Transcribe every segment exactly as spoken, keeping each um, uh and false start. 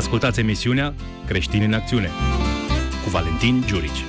Ascultați emisiunea Creștini în Acțiune cu Valentin Giurici.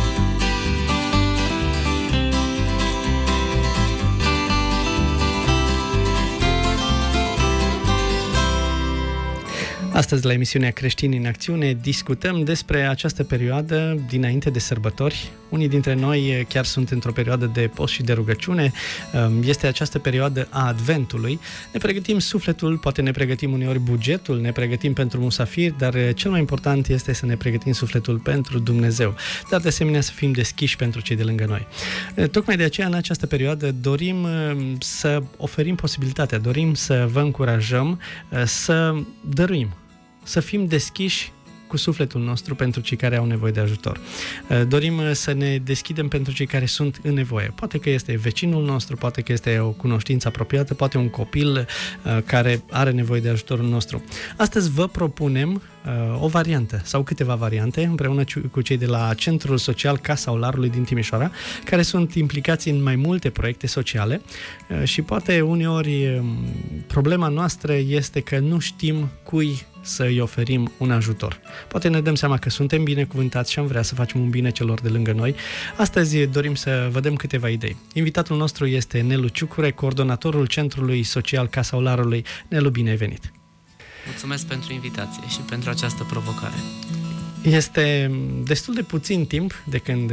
Astăzi, la emisiunea Creștini în Acțiune, discutăm despre această perioadă dinainte de sărbători. Unii dintre noi chiar sunt într-o perioadă de post și de rugăciune. Este această perioadă a Adventului. Ne pregătim sufletul, poate ne pregătim uneori bugetul, ne pregătim pentru musafiri, dar cel mai important este să ne pregătim sufletul pentru Dumnezeu, dar de asemenea să fim deschiși pentru cei de lângă noi. Tocmai de aceea, în această perioadă, dorim să oferim posibilitatea, dorim să vă încurajăm să dăruim, să fim deschiși cu sufletul nostru pentru cei care au nevoie de ajutor. Dorim să ne deschidem pentru cei care sunt în nevoie. Poate că este vecinul nostru, poate că este o cunoștință apropiată, poate un copil care are nevoie de ajutorul nostru. Astăzi vă propunem o variantă sau câteva variante împreună cu cei de la Centrul Social Casa Olarului din Timișoara, care sunt implicați în mai multe proiecte sociale și poate uneori problema noastră este că nu știm cui să îi oferim un ajutor. Poate ne dăm seama că suntem binecuvântați și am vrea să facem un bine celor de lângă noi. Astăzi dorim să vă dăm câteva idei. Invitatul nostru este Nelu Ciucure, coordonatorul Centrului Social Casa Olarului. Nelu, bine ai venit! Mulțumesc pentru invitație și pentru această provocare. Este destul de puțin timp de când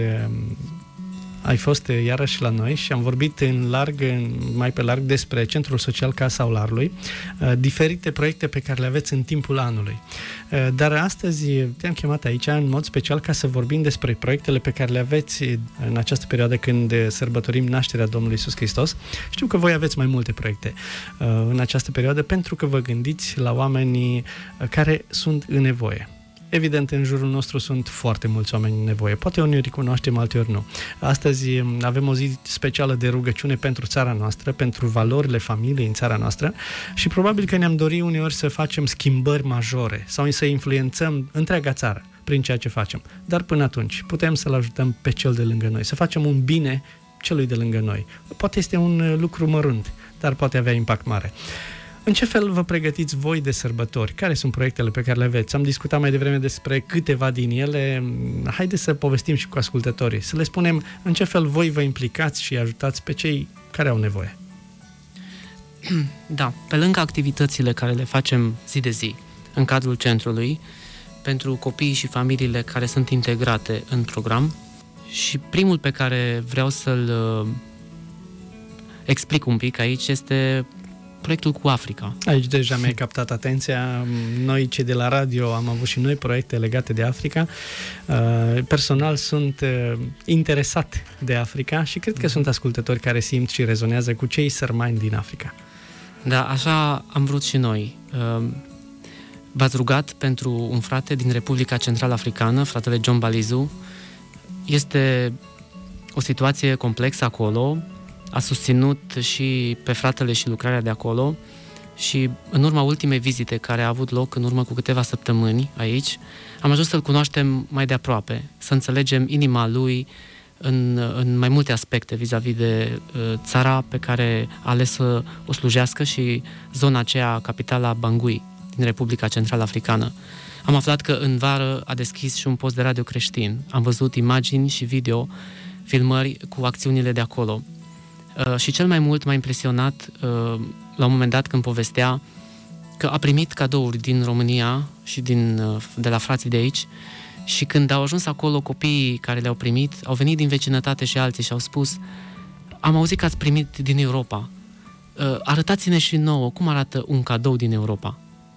ai fost iarăși la noi și am vorbit în larg, mai pe larg despre Centrul Social Casa Olarului, diferite proiecte pe care le aveți în timpul anului. Dar astăzi te-am chemat aici în mod special ca să vorbim despre proiectele pe care le aveți în această perioadă când sărbătorim nașterea Domnului Iisus Hristos. Știu că voi aveți mai multe proiecte în această perioadă pentru că vă gândiți la oamenii care sunt în nevoie. Evident, în jurul nostru sunt foarte mulți oameni în nevoie. Poate uneori cunoaștem, alteori nu. Astăzi avem o zi specială de rugăciune pentru țara noastră, pentru valorile familiei în țara noastră și probabil că ne-am dorit uneori să facem schimbări majore sau să influențăm întreaga țară prin ceea ce facem. Dar până atunci putem să-l ajutăm pe cel de lângă noi, să facem un bine celui de lângă noi. Poate este un lucru mărunt, dar poate avea impact mare. În ce fel vă pregătiți voi de sărbători? Care sunt proiectele pe care le aveți? Am discutat mai devreme despre câteva din ele. Haideți să povestim și cu ascultătorii. Să le spunem în ce fel voi vă implicați și ajutați pe cei care au nevoie. Da, pe lângă activitățile care le facem zi de zi în cadrul centrului, pentru copiii și familiile care sunt integrate în program, și primul pe care vreau să-l explic un pic aici este proiectul cu Africa. Aici deja mi-ai captat atenția. Noi, cei de la radio, am avut și noi proiecte legate de Africa. Personal sunt interesat de Africa și cred că sunt ascultători care simt și rezonează cu cei sărmani din Africa. Da, așa am vrut și noi. V-ați rugat pentru un frate din Republica Central Africană, fratele John Balizu. Este o situație complexă acolo. A susținut și pe fratele și lucrarea de acolo și în urma ultimei vizite care a avut loc în urmă cu câteva săptămâni aici, am ajuns să-l cunoaștem mai de aproape, să înțelegem inima lui în, în mai multe aspecte vis-a-vis de uh, țara pe care a ales să o slujească și zona aceea, capitala Bangui, din Republica Central Africană. Am aflat că în vară a deschis și un post de radio creștin. Am văzut imagini și video, filmări cu acțiunile de acolo. Uh, și cel mai mult m-a impresionat uh, la un moment dat când povestea că a primit cadouri din România și din, uh, de la frații de aici și când au ajuns acolo copiii care le-au primit, au venit din vecinătate și alții și au spus: am auzit că ați primit din Europa, uh, arătați-ne și nouă cum arată un cadou din Europa.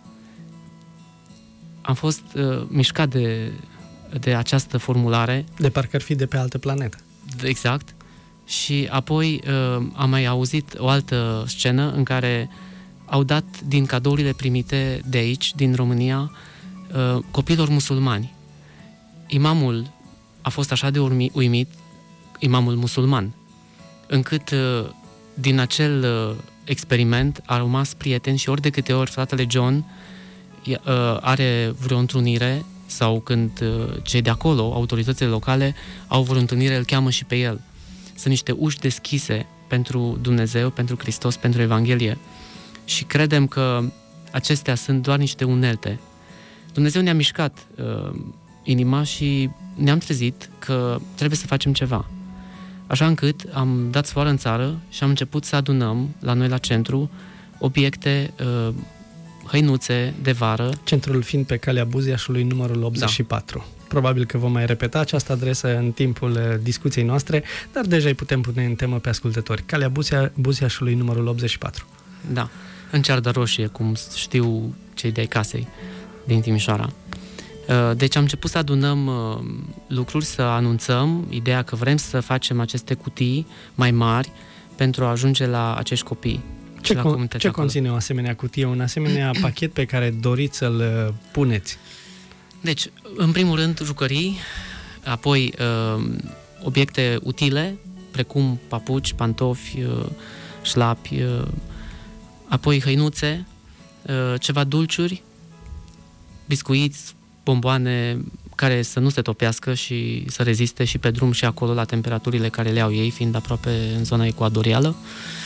Am fost uh, mișcat de, de această formulare. De parcă ar fi de pe altă planetă. Exact. Și apoi uh, am mai auzit o altă scenă în care au dat din cadourile primite de aici, din România, uh, copiilor musulmani. Imamul a fost așa de uimit, imamul musulman, încât uh, din acel uh, experiment a rămas prieten și ori de câte ori fratele John uh, are vreo întrunire sau când uh, cei de acolo, autoritățile locale, au vreo întâlnire, îl cheamă și pe el. Sunt niște uși deschise pentru Dumnezeu, pentru Hristos, pentru Evanghelie. Și credem că acestea sunt doar niște unelte Dumnezeu ne-a mișcat uh, inima și ne-am trezit că trebuie să facem ceva. Așa încât am dat sfoară în țară și am început să adunăm la noi la centru obiecte, uh, hăinuțe de vară. Centrul fiind pe calea Buziașului, numărul optzeci și patru. Da. Probabil că vom mai repeta această adresă în timpul discuției noastre, dar deja îi putem pune în temă pe ascultători. Calea Buzia, Buziașului, numărul optzeci și patru. Da, în Ceardă Roșie, cum știu cei de-ai casei din Timișoara. Deci am început să adunăm lucruri, să anunțăm ideea că vrem să facem aceste cutii mai mari pentru a ajunge la acești copii. Ce, con- ce conține o asemenea cutie, un asemenea pachet pe care doriți să-l puneți? Deci, în primul rând, jucării, apoi uh, obiecte utile, precum papuci, pantofi, uh, șlapi, uh, apoi hăinuțe, uh, ceva dulciuri, biscuiți, bomboane care să nu se topească și să reziste și pe drum și acolo la temperaturile care le au ei, fiind aproape în zona ecuadorială,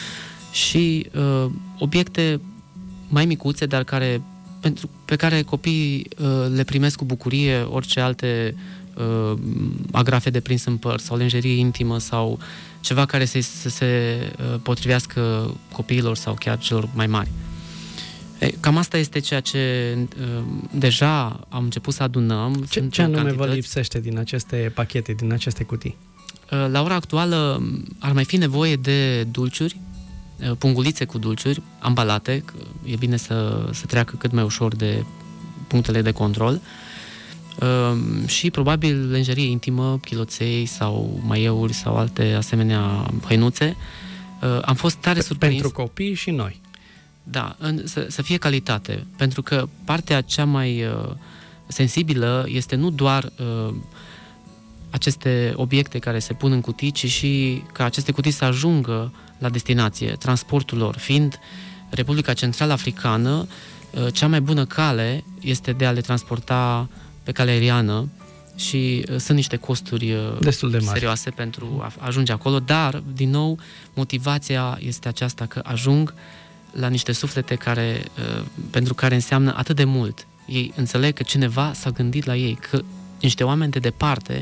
și uh, obiecte mai micuțe, dar care pentru, pe care copiii uh, le primesc cu bucurie, orice alte uh, agrafe de prins în păr sau lenjerie intimă sau ceva care să, să se uh, potrivească copiilor sau chiar celor mai mari. E, cam asta este ceea ce uh, deja am început să adunăm. Ce, ce anume vă lipsește din aceste pachete, din aceste cutii? Uh, la ora actuală ar mai fi nevoie de dulciuri, pungulițe cu dulciuri ambalate, că e bine să, să treacă cât mai ușor de punctele de control, uh, și probabil lenjerie intimă, chiloței sau maieuri sau alte asemenea hăinuțe. Uh, am fost tare surprins. Pentru copii și noi. Da, în, să, să fie calitate, pentru că partea cea mai uh, sensibilă este nu doar uh, aceste obiecte care se pun în cutii, ci și ca aceste cutii să ajungă la destinație, transportul lor, fiind Republica Central Africană, cea mai bună cale este de a le transporta pe cale aeriană și sunt niște costuri destul de mari, serioase pentru a ajunge acolo, dar, din nou, motivația este aceasta că ajung la niște suflete care, pentru care înseamnă atât de mult. Ei înțeleg că cineva s-a gândit la ei, că niște oameni de departe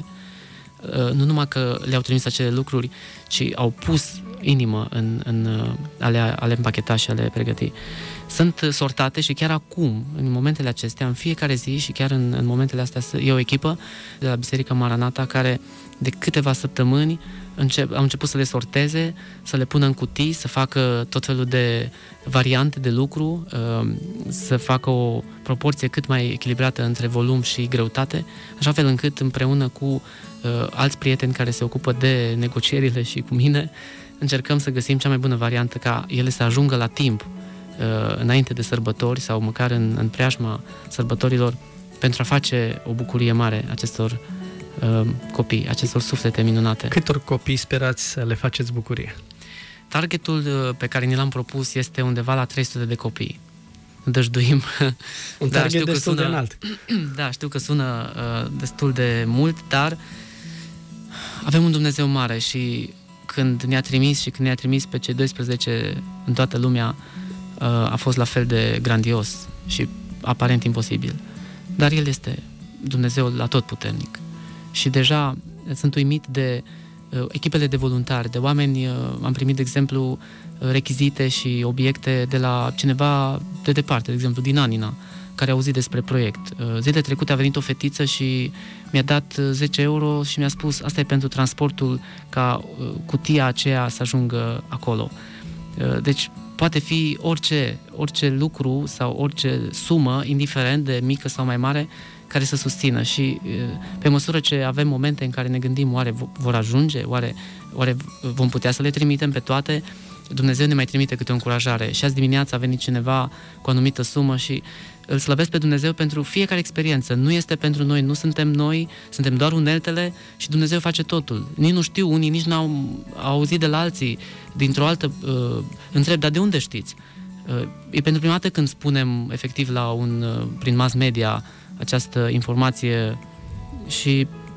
nu numai că le-au trimis acele lucruri, ci au pus inimă în, în ale, ale împacheta și ale pregăti. Sunt sortate și chiar acum, în momentele acestea, în fiecare zi și chiar în, în momentele astea, e o echipă de la Biserica Maranata care de câteva săptămâni încep, au început să le sorteze, să le pună în cutii, să facă tot felul de variante de lucru, să facă o proporție cât mai echilibrată între volum și greutate, așa fel încât împreună cu alți prieteni care se ocupă de negocierile și cu mine, încercăm să găsim cea mai bună variantă ca ele să ajungă la timp înainte de sărbători sau măcar în, în preajma sărbătorilor, pentru a face o bucurie mare acestor uh, copii, acestor suflete minunate. Câtor copii sperați să le faceți bucurie? Targetul pe care ni l-am propus este undeva la trei sute de copii. Dăjduim. Un da, target știu destul că sună, de înalt. Da, știu că sună uh, destul de mult, dar avem un Dumnezeu mare și când ne-a trimis și când ne-a trimis pe cei doisprezece în toată lumea, uh, a fost la fel de grandios și aparent imposibil. Dar El este Dumnezeul atotputernic. Și deja sunt uimit de uh, echipele de voluntari, de oameni, uh, am primit, de exemplu, rechizite și obiecte de la cineva de departe, de exemplu din Anina, care a auzit despre proiect. Zilele trecute a venit o fetiță și mi-a dat zece euro și mi-a spus asta e pentru transportul ca cutia aceea să ajungă acolo. Deci poate fi orice, orice lucru sau orice sumă, indiferent de mică sau mai mare, care să susțină și pe măsură ce avem momente în care ne gândim oare vor ajunge, oare, oare vom putea să le trimitem pe toate, Dumnezeu ne mai trimite câte o încurajare. Și azi dimineața a venit cineva cu o anumită sumă și îl slăvesc pe Dumnezeu pentru fiecare experiență. Nu este pentru noi, nu suntem noi, suntem doar uneltele și Dumnezeu face totul. Nici nu știu, unii nici n-au auzit de la alții, dintr-o altă uh, întreb, dar de unde știți? Uh, e pentru prima dată când spunem efectiv la un, uh, prin mass media această informație și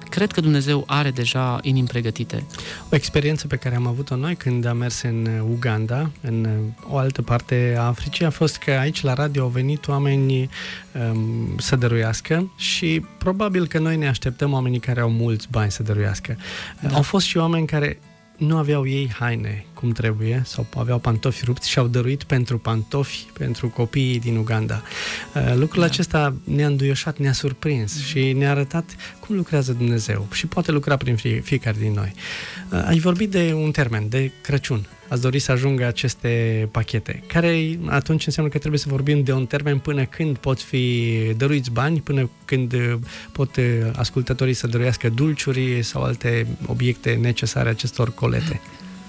cred că Dumnezeu are deja inimi pregătite. O experiență pe care am avut-o noi când am mers în Uganda, în o altă parte a Africii, a fost că aici la radio au venit oameni um, să dăruiască și probabil că noi ne așteptăm oamenii care au mulți bani să dăruiască. Da. Au fost și oameni care nu aveau ei haine cum trebuie sau aveau pantofi rupți și au dăruit pentru pantofi pentru copiii din Uganda. Lucrul da. acesta ne-a înduioșat, ne-a surprins mm-hmm. și ne-a arătat cum lucrează Dumnezeu și poate lucra prin fie, fiecare din noi. Ai vorbit de un termen, de Crăciun. Ați dori să ajungă aceste pachete, care atunci înseamnă că trebuie să vorbim de un termen până când pot fi dăruiți bani, până când pot ascultătorii să dăruiască dulciuri sau alte obiecte necesare acestor colete.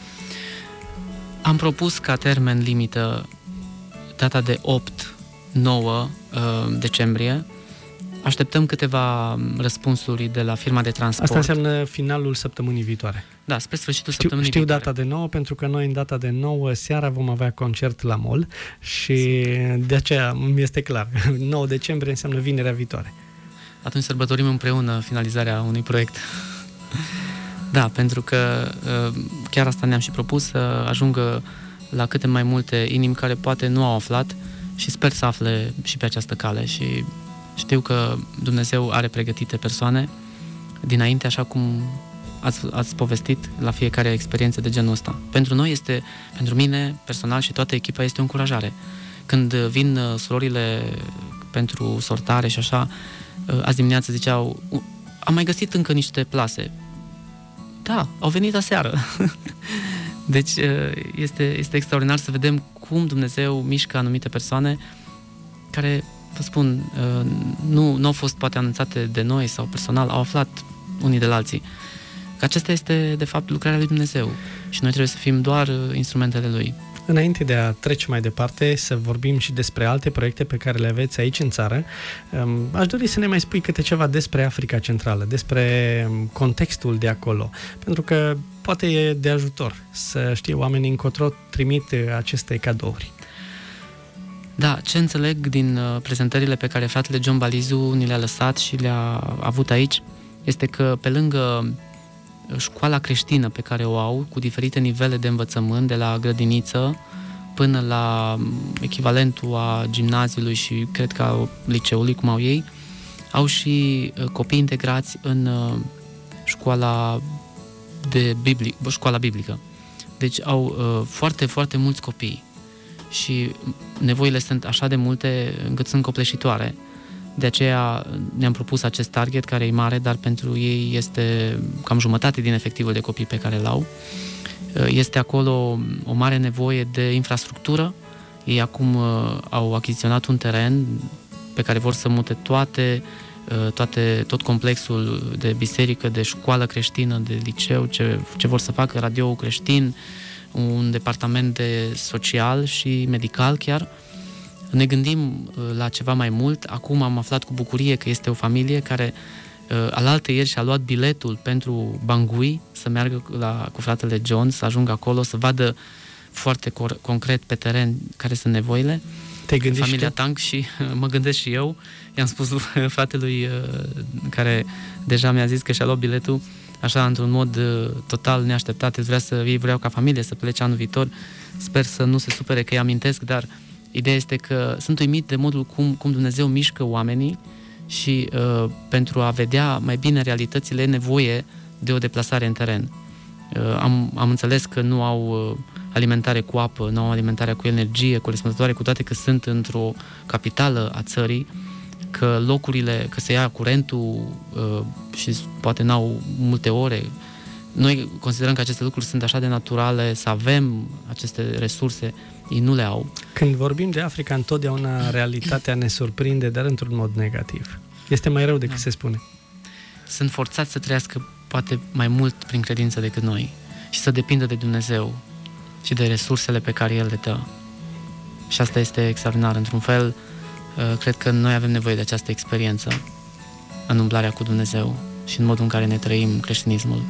Am propus ca termen limită data de opt nouă decembrie. Așteptăm câteva răspunsuri de la firma de transport. Asta înseamnă finalul săptămânii viitoare. Da, spre sfârșitul știu, săptămânii știu viitoare. Știu data de nouă, pentru că noi în data de nouă seara vom avea concert la mall și de aceea mi este clar. nouă decembrie înseamnă vinerea viitoare. Atunci sărbătorim împreună finalizarea unui proiect. Da, pentru că chiar asta ne-am și propus, să ajungă la câte mai multe inimi care poate nu au aflat și sper să afle și pe această cale și știu că Dumnezeu are pregătite persoane dinainte, așa cum ați, ați povestit la fiecare experiență de genul ăsta. Pentru noi este, pentru mine personal și toată echipa este o încurajare. Când vin surorile pentru sortare și așa, azi dimineață ziceau, am mai găsit încă niște plase. Da, au venit aseară. Deci este, este extraordinar să vedem cum Dumnezeu mișcă anumite persoane care, vă spun, nu, nu au fost poate anunțate de noi sau personal, au aflat unii de la alții. Că acesta este, de fapt, lucrarea lui Dumnezeu și noi trebuie să fim doar instrumentele Lui. Înainte de a trece mai departe, să vorbim și despre alte proiecte pe care le aveți aici în țară, aș dori să ne mai spui câte ceva despre Africa Centrală, despre contextul de acolo, pentru că poate e de ajutor să știe oamenii încotro trimit aceste cadouri. Da, ce înțeleg din prezentările pe care fratele John Balizu ni le-a lăsat și le-a avut aici, este că pe lângă școala creștină pe care o au, cu diferite nivele de învățământ, de la grădiniță până la echivalentul a gimnaziului și cred că a liceului, cum au ei, au și copii integrați în școala, de bibli, școala biblică. Deci au foarte, foarte mulți copii și nevoile sunt așa de multe încât sunt copleșitoare. De aceea ne-am propus acest target care e mare, dar pentru ei este cam jumătate din efectivul de copii pe care l-au. Este acolo o mare nevoie de infrastructură. Ei acum au achiziționat un teren pe care vor să mute toate, toate, tot complexul de biserică, de școală creștină, de liceu, ce, ce vor să facă, radio creștin, un departament de social și medical chiar. Ne gândim la ceva mai mult. Acum am aflat cu bucurie că este o familie care alaltă ieri și-a luat biletul pentru Bangui să meargă la, cu fratele John, să ajungă acolo, să vadă foarte cor- concret pe teren care sunt nevoile. Te gândești familia tu? Tank și mă gândesc și eu. I-am spus fratelui care deja mi-a zis că și-a luat biletul așa într-un mod total neașteptat. El vrea să, ei vreau ca familie să plece anul viitor. Sper să nu se supere că îi amintesc, dar ideea este că sunt uimit de modul cum, cum Dumnezeu mișcă oamenii și uh, pentru a vedea mai bine realitățile e nevoie de o deplasare în teren. Uh, am, am înțeles că nu au uh, alimentare cu apă, nu au alimentare cu energie corespunzătoare, cu toate că sunt într-o capitală a țării, că locurile, că se ia curentul uh, și poate n-au multe ore. Noi considerăm că aceste lucruri sunt așa de naturale, să avem aceste resurse, ei nu le au. Când vorbim de Africa, întotdeauna realitatea ne surprinde, dar într-un mod negativ. Este mai rău decât da. se spune. Sunt forțați să trăiască poate mai mult prin credință decât noi și să depindă de Dumnezeu și de resursele pe care El le dă. Și asta este extraordinar. Într-un fel, cred că noi avem nevoie de această experiență în umblarea cu Dumnezeu și în modul în care ne trăim creștinismul.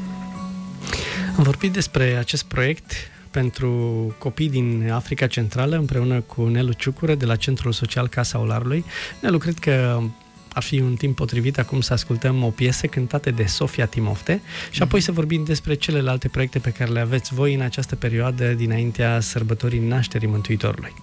Am vorbit despre acest proiect pentru copii din Africa Centrală împreună cu Nelu Ciucură de la Centrul Social Casa Olarului. Nelu, cred că ar fi un timp potrivit acum să ascultăm o piesă cântată de Sofia Timofte și apoi să vorbim despre celelalte proiecte pe care le aveți voi în această perioadă dinaintea sărbătorii nașterii Mântuitorului.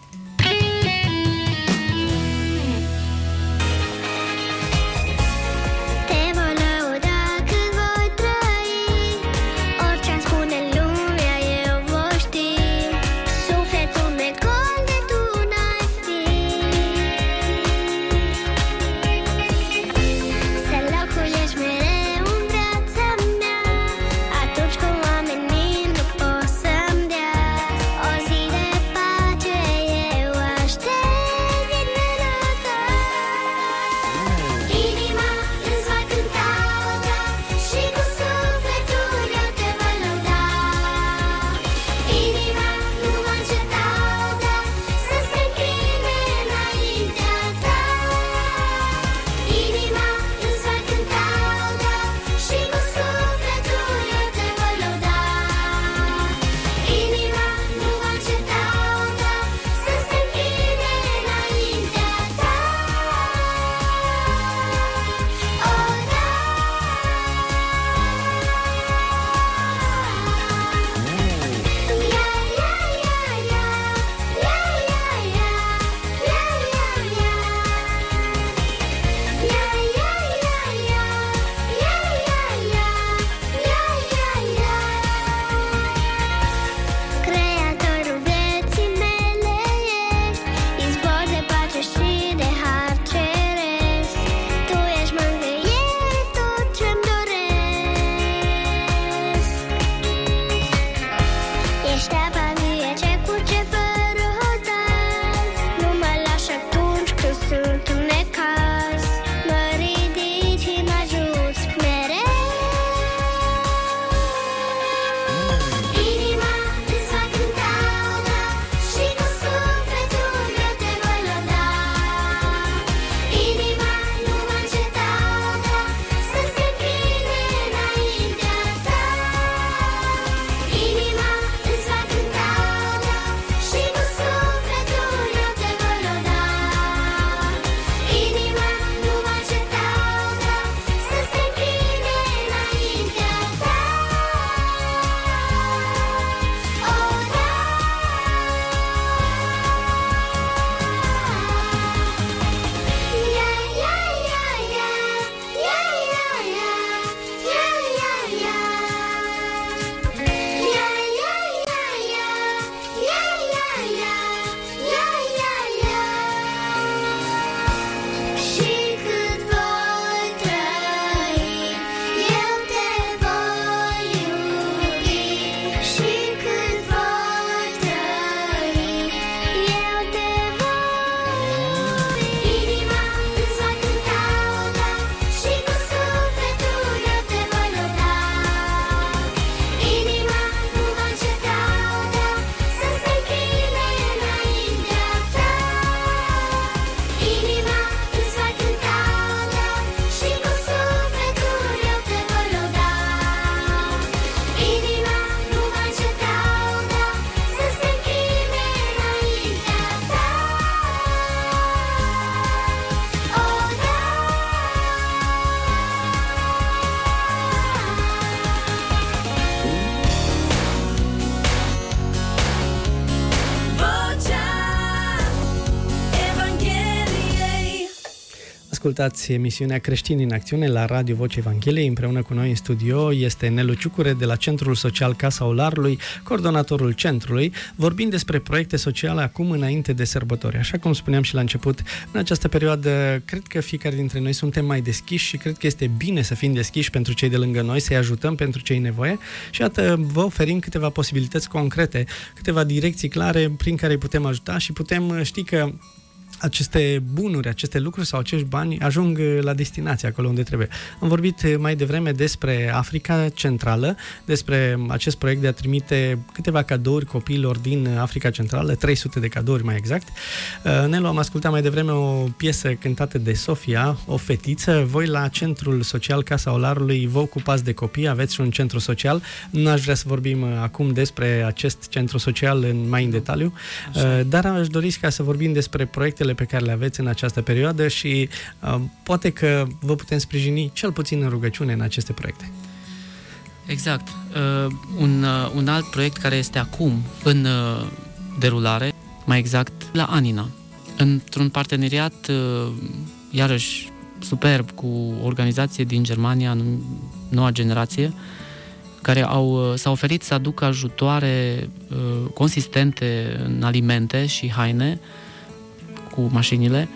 Ascultați emisiunea Creștini în Acțiune la Radio Vocea Evangheliei. Împreună cu noi în studio este Nelu Ciucure de la Centrul Social Casa Olarului, coordonatorul centrului, vorbind despre proiecte sociale acum înainte de sărbători. Așa cum spuneam și la început, în această perioadă cred că fiecare dintre noi suntem mai deschiși și cred că este bine să fim deschiși pentru cei de lângă noi, să-i ajutăm pentru cei nevoie și iată, vă oferim câteva posibilități concrete, câteva direcții clare prin care îi putem ajuta și putem ști că aceste bunuri, aceste lucruri sau acești bani ajung la destinație, acolo unde trebuie. Am vorbit mai devreme despre Africa Centrală, despre acest proiect de a trimite câteva cadouri copiilor din Africa Centrală, trei sute de cadouri mai exact. Nelu, am ascultat mai devreme o piesă cântată de Sofia, o fetiță. Voi la Centrul Social Casa Olarului vă ocupați de copii, aveți un centru social. Nu aș vrea să vorbim acum despre acest centru social în mai în detaliu, Așa. dar aș dori ca să vorbim despre proiectele obiectivele pe care le aveți în această perioadă și uh, poate că vă putem sprijini cel puțin în rugăciune în aceste proiecte. Exact. Uh, un, uh, un alt proiect care este acum în uh, derulare, mai exact la Anina, într-un parteneriat uh, iarăși superb cu o organizație din Germania, Noua Generație, care au, s-au oferit să aducă ajutoare uh, consistente în alimente și haine cu mașinile.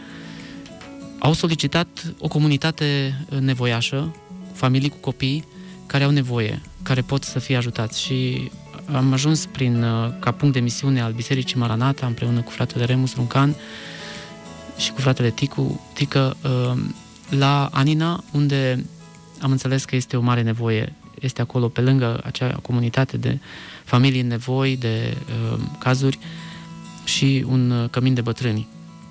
Au solicitat o comunitate nevoiașă, familii cu copii care au nevoie, care pot să fie ajutați. Și am ajuns prin, uh, ca punct de misiune al Bisericii Maranata, împreună cu fratele Remus Runcan și cu fratele Ticu, Tică, uh, la Anina, unde am înțeles că este o mare nevoie. Este acolo, pe lângă acea comunitate de familii în nevoi, de uh, cazuri, și un cămin de bătrâni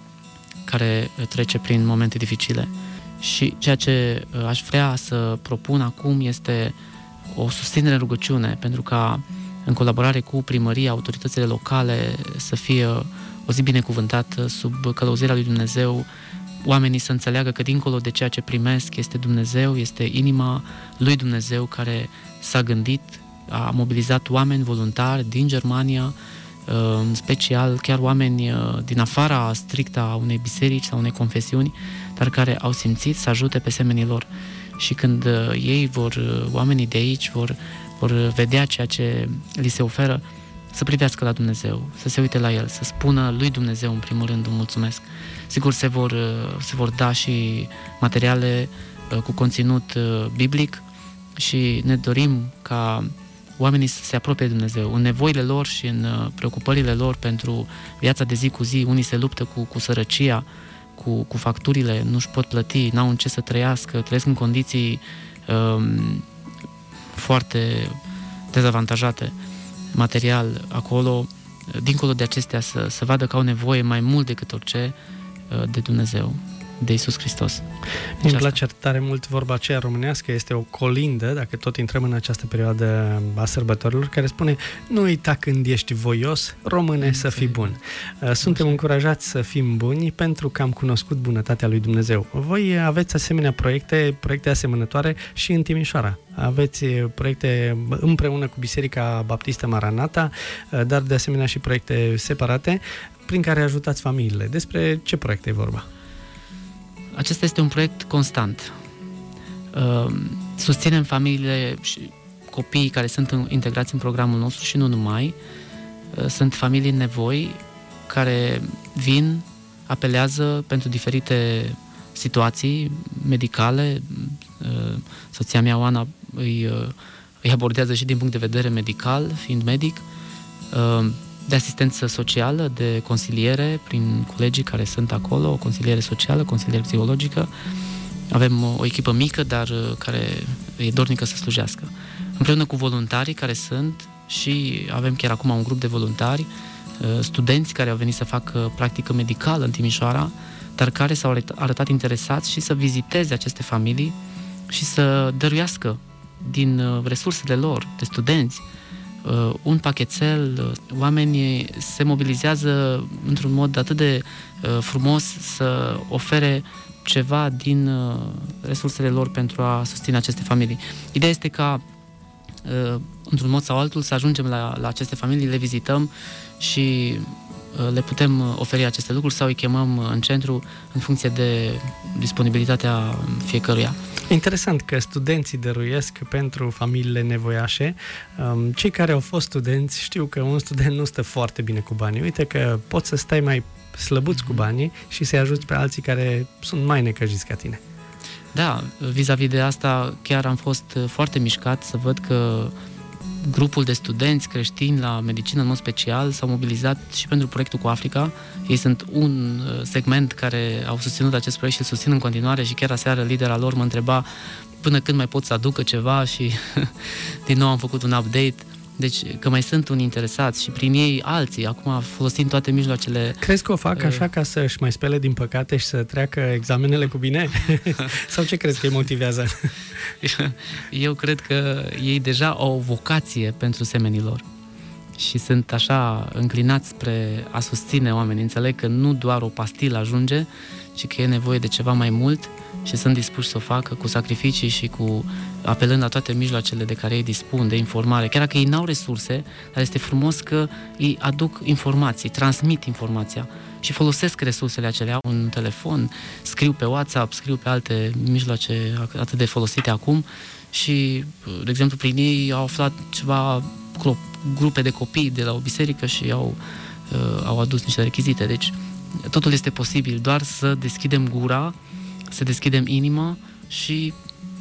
care trece prin momente dificile. Și ceea ce uh, aș vrea să propun acum este o susținere în rugăciune, pentru ca, în colaborare cu primăria, autoritățile locale, să fie o zi binecuvântată sub călăuzirea lui Dumnezeu, oamenii să înțeleagă că dincolo de ceea ce primesc este Dumnezeu, este inima lui Dumnezeu care s-a gândit, a mobilizat oameni voluntari din Germania, în special chiar oameni din afara strictă a unei biserici sau unei confesiuni, dar care au simțit să ajute pe semenii lor. Și când ei vor, oamenii de aici vor, vor vedea ceea ce li se oferă, să privească la Dumnezeu, să se uite la El, să spună lui Dumnezeu în primul rând un mulțumesc. Sigur, se vor, se vor da și materiale cu conținut biblic și ne dorim ca oamenii să se apropie de Dumnezeu. În nevoile lor și în preocupările lor pentru viața de zi cu zi, unii se luptă cu, cu sărăcia, cu, cu facturile, nu-și pot plăti, n-au în ce să trăiască, trăiesc în condiții um, foarte dezavantajate material acolo, dincolo de acestea să, să vadă că au nevoie mai mult decât orice de Dumnezeu, de Iisus Hristos. Îmi place tare mult vorba aceea românească, este o colindă, dacă tot intrăm în această perioadă a sărbătorilor, care spune: nu uita când ești voios, române, mm, să fii bun. Suntem încurajați să fim buni pentru că am cunoscut bunătatea lui Dumnezeu. Voi aveți asemenea proiecte, proiecte asemănătoare și în Timișoara. Aveți proiecte împreună cu Biserica Baptistă Maranata, dar de asemenea și proiecte separate prin care ajutați familiile. Despre ce proiecte e vorba? Acesta este un proiect constant. Susținem familiile și copiii care sunt integrați în programul nostru și nu numai. Sunt familii în nevoi care vin, apelează pentru diferite situații medicale. Soția mea, Oana, îi, îi abordează și din punct de vedere medical, fiind medic, de asistență socială, de consiliere prin colegii care sunt acolo, o consiliere socială, consiliere psihologică. Avem o echipă mică, dar care e dornică să slujească. Împreună cu voluntarii care sunt, și avem chiar acum un grup de voluntari, studenți care au venit să facă practică medicală în Timișoara, dar care s-au arătat interesați și să viziteze aceste familii și să dăruiască din resursele lor, de studenți, un pachetel. Oamenii se mobilizează într-un mod atât de frumos să ofere ceva din resursele lor pentru a susține aceste familii. Ideea este ca, într-un mod sau altul, să ajungem la, la aceste familii, le vizităm și le putem oferi aceste lucruri sau îi chemăm în centru în funcție de disponibilitatea fiecăruia. Interesant că studenții dăruiesc pentru familiile nevoiașe. Cei care au fost studenți știu că un student nu stă foarte bine cu banii. Uite că poți să stai mai slăbuți cu banii și să-i ajuți pe alții care sunt mai necăjiți ca tine. Da, vis-a-vis de asta chiar am fost foarte mișcat să văd că grupul de studenți creștini la medicină în mod special s-au mobilizat și pentru proiectul cu Africa. Ei sunt un segment care au susținut acest proiect și îl susțin în continuare și chiar aseară lidera lor mă întreba până când mai pot să aducă ceva și din nou am făcut un update. Deci că mai sunt unii interesați și prin ei alții, acum folosind toate mijloacele. Crezi că o fac așa ca să-și mai spele din păcate și să treacă examenele cu bine? Sau ce crezi că îi motivează? Eu cred că ei deja au o vocație pentru semenii lor și sunt așa înclinați spre a susține oamenii. Înțeleg că nu doar o pastilă ajunge, ci că e nevoie de ceva mai mult și sunt dispuși să o facă cu sacrificii și cu apelând la toate mijloacele de care ei dispun, de informare. Chiar dacă ei n-au resurse, dar este frumos că îi aduc informații, transmit informația și folosesc resursele acelea, un telefon, scriu pe WhatsApp, scriu pe alte mijloace atât de folosite acum și, de exemplu, prin ei au aflat ceva grupe de copii de la o biserică și au, uh, au adus niște rechizite. Deci totul este posibil, doar să deschidem gura, să deschidem inima și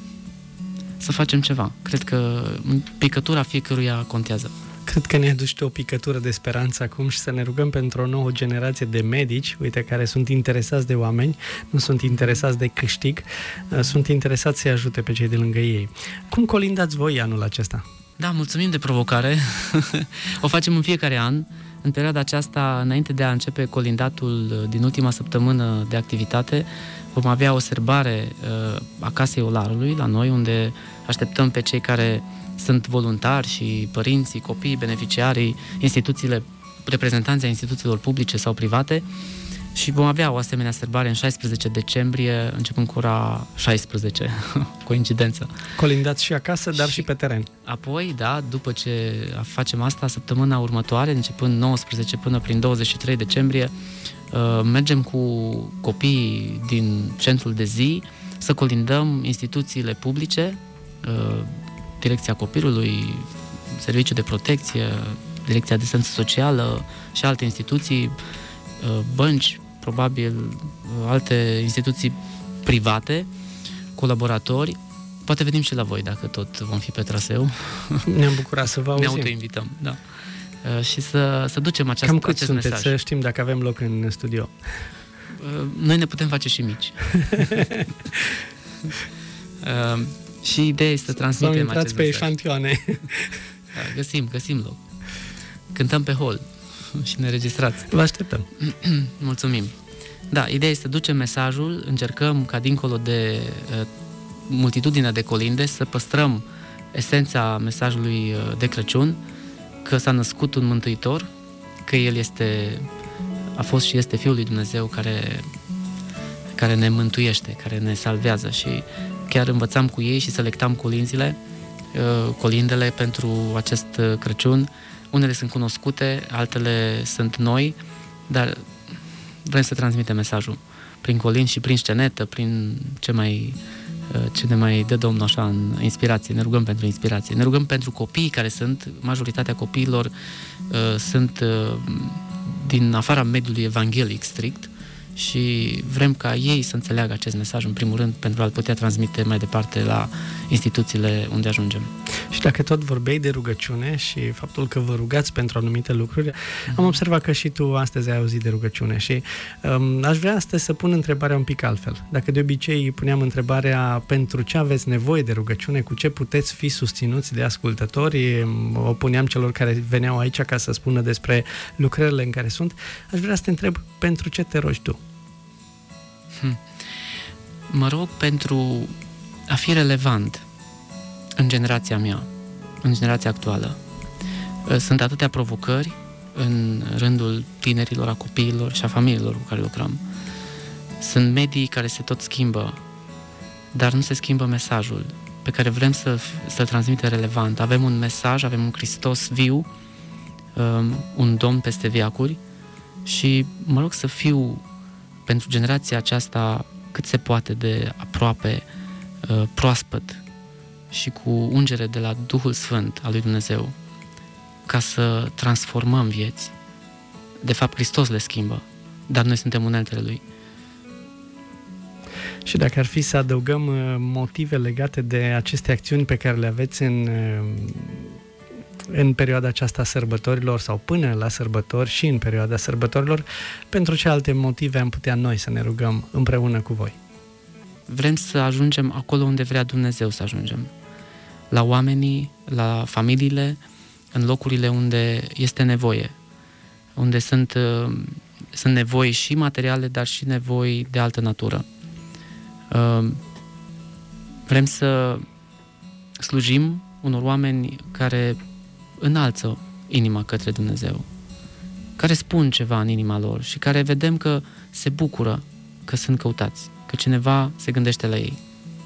să facem ceva. Cred că picătura fiecăruia contează. Cred că ne aduci o picătură de speranță acum și să ne rugăm pentru o nouă generație de medici, uite, care sunt interesați de oameni, nu sunt interesați de câștig, sunt interesați să-i ajute pe cei de lângă ei. Cum colindați voi anul acesta? Da, mulțumim de provocare. O facem în fiecare an. În perioada aceasta, înainte de a începe colindatul din ultima săptămână de activitate, vom avea o serbare uh, a Casei Olarului la noi, unde așteptăm pe cei care sunt voluntari și părinții, copiii, beneficiarii, instituțiile, reprezentanții ai instituțiilor publice sau private și vom avea o asemenea serbare în șaisprezece decembrie, începând cu ora șaisprezece, coincidență. Colindați și acasă, dar și, și pe teren. Apoi, da, după ce facem asta, săptămâna următoare, începând nouăsprezece până prin douăzeci și trei decembrie, mergem cu copiii din centrul de zi să colindăm instituțiile publice, Direcția Copilului, Serviciul de Protecție, Direcția de Asistență Socială și alte instituții, bănci, probabil alte instituții private, colaboratori. Poate venim și la voi dacă tot vom fi pe traseu. Ne-am bucurat să vă auzim. Ne autoinvităm, da. Și să, să ducem aceast, Cam cât acest sunteți, mesaj. Să știm dacă avem loc în studio. Noi ne putem face și mici. Și ideea este să transmitem acest mesaj. Să intrați pe eșantioane. Da, găsim, găsim loc. Cântăm pe hol și ne registrați. Vă așteptăm. Mulțumim. Da, ideea este să ducem mesajul, încercăm ca dincolo de uh, multitudinea de colinde să păstrăm esența mesajului de Crăciun, că s-a născut un Mântuitor, că El este, a fost și este Fiul lui Dumnezeu care, care ne mântuiește, care ne salvează și chiar învățam cu ei și selectam colinzile, colindele pentru acest Crăciun. Unele sunt cunoscute, altele sunt noi, dar vrem să transmitem mesajul prin colinzi și prin scenetă, prin ce mai ce ne mai dă Domnul așa în inspirație. Ne rugăm pentru inspirație. Ne rugăm pentru copiii care sunt, majoritatea copiilor uh, sunt uh, din afara mediului evanghelic strict și vrem ca ei să înțeleagă acest mesaj în primul rând pentru a-l putea transmite mai departe la instituțiile unde ajungem. Și dacă tot vorbeai de rugăciune și faptul că vă rugați pentru anumite lucruri, mm-hmm. am observat că și tu astăzi ai auzit de rugăciune și um, aș vrea astăzi să pun întrebarea un pic altfel. Dacă de obicei puneam întrebarea pentru ce aveți nevoie de rugăciune, cu ce puteți fi susținuți de ascultători, o puneam celor care veneau aici ca să spună despre lucrările în care sunt, aș vrea să te întreb pentru ce te rogi tu? Hmm. Mă rog pentru a fi relevant în generația mea, în generația actuală. Sunt atâtea provocări în rândul tinerilor, a copiilor și a familiilor cu care lucrăm. Sunt medii care se tot schimbă, dar nu se schimbă mesajul pe care vrem să, să-l transmitem relevant. Avem un mesaj, avem un Hristos viu, un Domn peste veacuri și mă rog să fiu pentru generația aceasta cât se poate de aproape, proaspăt și cu ungere de la Duhul Sfânt al lui Dumnezeu, ca să transformăm vieți. De fapt, Hristos le schimbă, dar noi suntem uneltele Lui. Și dacă ar fi să adăugăm motive legate de aceste acțiuni pe care le aveți în, în perioada aceasta a sărbătorilor sau până la sărbători și în perioada sărbătorilor, pentru ce alte motive am putea noi să ne rugăm împreună cu voi? Vrem să ajungem acolo unde vrea Dumnezeu să ajungem. La oamenii, la familiile, în locurile unde este nevoie, unde sunt, sunt nevoi și materiale, dar și nevoi de altă natură. Vrem să slujim unor oameni care înalță inima către Dumnezeu, care spun ceva în inima lor și care vedem că se bucură că sunt căutați, că cineva se gândește la ei.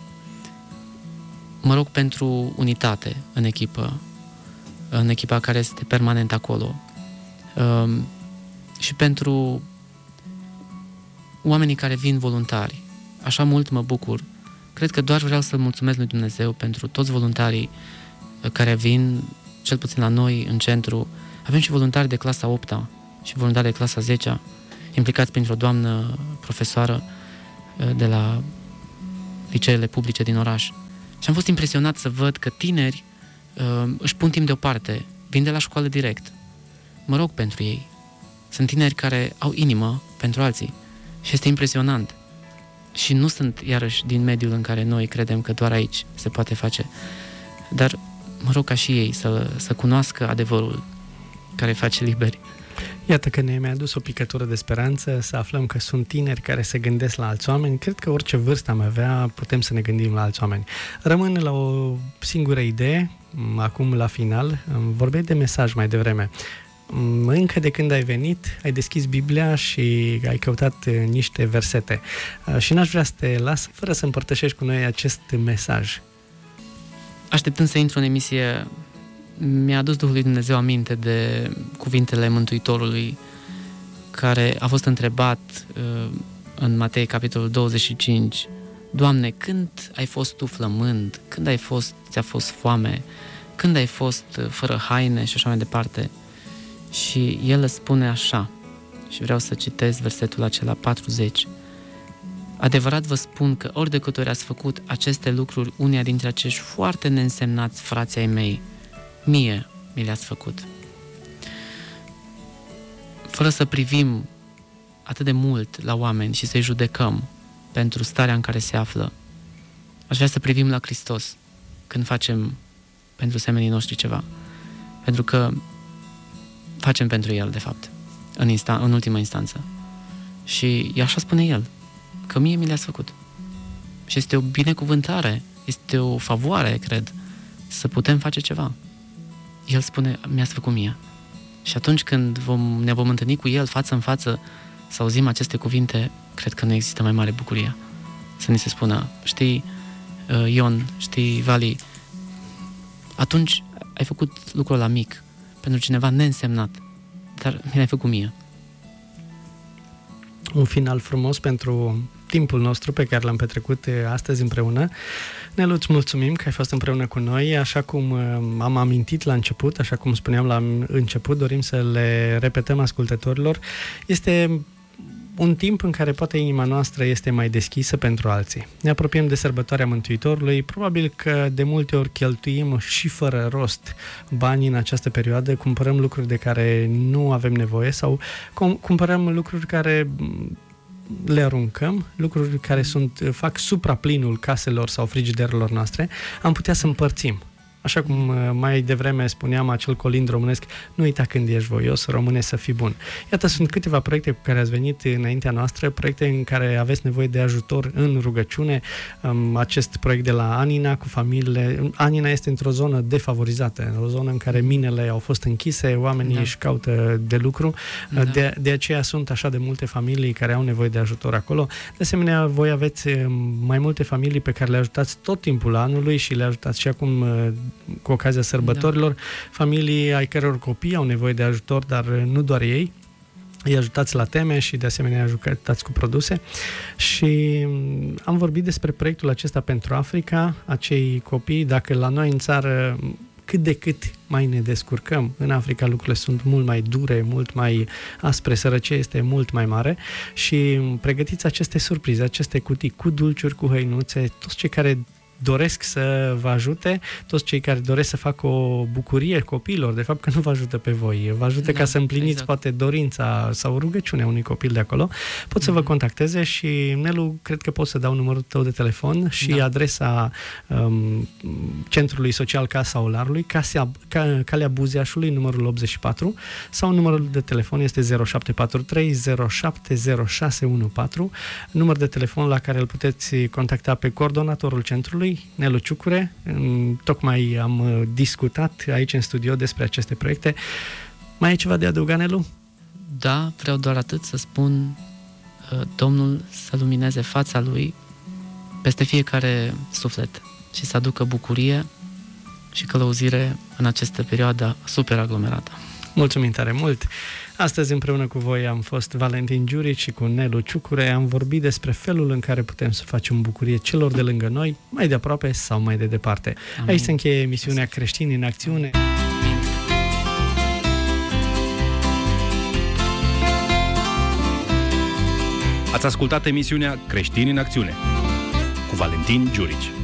Mă rog pentru unitate în echipă, în echipa care este permanent acolo, um, și pentru oamenii care vin voluntari. Așa mult mă bucur. Cred că doar vreau să-L mulțumesc lui Dumnezeu pentru toți voluntarii care vin, cel puțin la noi, în centru. Avem și voluntari de clasa opta și voluntari de clasa zecea, implicați printr-o doamnă profesoară de la liceele publice din oraș. Și am fost impresionat să văd că tineri uh, își pun timp deoparte, vin de la școală direct. Mă rog pentru ei. Sunt tineri care au inimă pentru alții. Și este impresionant. Și nu sunt, iarăși, din mediul în care noi credem că doar aici se poate face. Dar mă rog ca și ei să, să cunoască adevărul care face liberi. Iată că ne-ai adus o picătură de speranță, să aflăm că sunt tineri care se gândesc la alți oameni. Cred că orice vârstă am avea, putem să ne gândim la alți oameni. Rămân la o singură idee, acum la final. Vorbeai de mesaj mai devreme. Încă de când ai venit, ai deschis Biblia și ai căutat niște versete. Și n-aș vrea să te las fără să împărtășești cu noi acest mesaj. Așteptând să intru în emisie, mi-a adus Duhul lui Dumnezeu aminte de cuvintele Mântuitorului, care a fost întrebat uh, în Matei, capitolul douăzeci și cinci: Doamne, când ai fost tu flămând? Când ai fost, ți-a fost foame? Când ai fost fără haine? Și așa mai departe. Și El îți spune așa, și vreau să citesc versetul acela patruzeci: Adevărat vă spun că ori de câte ori ați făcut aceste lucruri uneia dintre acești foarte neînsemnați frații ai mei, mie mi le-ați făcut. Fără să privim atât de mult la oameni și să-i judecăm pentru starea în care se află, aș vrea să privim la Hristos când facem pentru semenii noștri ceva. Pentru că facem pentru El, de fapt, în, insta- în ultima instanță. Și așa spune El, că mie mi le-ați făcut. Și este o binecuvântare, este o favoare, cred, să putem face ceva. El spune, mi-ați făcut mie. Și atunci când vom, ne vom întâlni cu El față în față, să auzim aceste cuvinte, cred că nu există mai mare bucurie. Să ni se spună, știi, Ion, știi, Vali, atunci ai făcut lucrul ăla mic pentru cineva neînsemnat, dar mi l-ai făcut mie. Un final frumos pentru timpul nostru pe care l-am petrecut astăzi împreună. Nelu, îți mulțumim că ai fost împreună cu noi. Așa cum am amintit la început, așa cum spuneam la început, dorim să le repetăm ascultătorilor. Este un timp în care poate inima noastră este mai deschisă pentru alții. Ne apropiem de sărbătoarea Mântuitorului, probabil că de multe ori cheltuim și fără rost bani în această perioadă, cumpărăm lucruri de care nu avem nevoie sau cumpărăm lucruri care le aruncăm, lucruri care sunt, fac supraplinul caselor sau frigiderelor noastre. Am putea să împărțim. Așa cum mai devreme spuneam, acel colind românesc, nu uita când ești voios, române, să fii bun. Iată, sunt câteva proiecte cu care ați venit înaintea noastră, proiecte în care aveți nevoie de ajutor în rugăciune. Acest proiect de la Anina cu familiile. Anina este într-o zonă defavorizată, o zonă în care minele au fost închise, oamenii da. își caută de lucru. Da. De, de aceea sunt așa de multe familii care au nevoie de ajutor acolo. De asemenea, voi aveți mai multe familii pe care le ajutați tot timpul anului și le ajutați și acum cu ocazia sărbătorilor, da. familii ai căror copii au nevoie de ajutor, dar nu doar ei. Îi ajutați la teme și de asemenea ajutați cu produse. Și am vorbit despre proiectul acesta pentru Africa, acei copii, dacă la noi în țară cât de cât mai ne descurcăm, în Africa lucrurile sunt mult mai dure, mult mai aspre, sărăcie este mult mai mare și pregătiți aceste surprize, aceste cutii cu dulciuri, cu hăinuțe, toți cei care doresc să vă ajute, toți cei care doresc să facă o bucurie copiilor, de fapt că nu vă ajută pe voi, vă ajută da, ca să împliniți exact. poate dorința sau rugăciunea unui copil de acolo, pot mm-hmm. să vă contacteze și, Nelu, cred că pot să dau numărul tău de telefon și da. adresa um, Centrului Social Casa Olarului, Casea, ca, Calea Buzeașului, numărul optzeci și patru, sau numărul de telefon este zero șapte patru trei zero șapte zero șase unu patru, număr de telefon la care îl puteți contacta pe coordonatorul centrului, noi, Nelu Ciucure. Tocmai am discutat aici în studio despre aceste proiecte. Mai e ceva de adăugat, Nelu? Da, vreau doar atât să spun, Domnul să lumineze fața Lui peste fiecare suflet și să aducă bucurie și călăuzire în această perioadă super aglomerată. Mulțumim tare mult! Astăzi împreună cu voi am fost Valentin Giurici și cu Nelu Ciucure. Am vorbit despre felul în care putem să facem bucurie celor de lângă noi, mai de aproape sau mai de departe. Amin. Aici se încheie emisiunea Creștini în Acțiune. Ați ascultat emisiunea Creștini în Acțiune cu Valentin Giurici.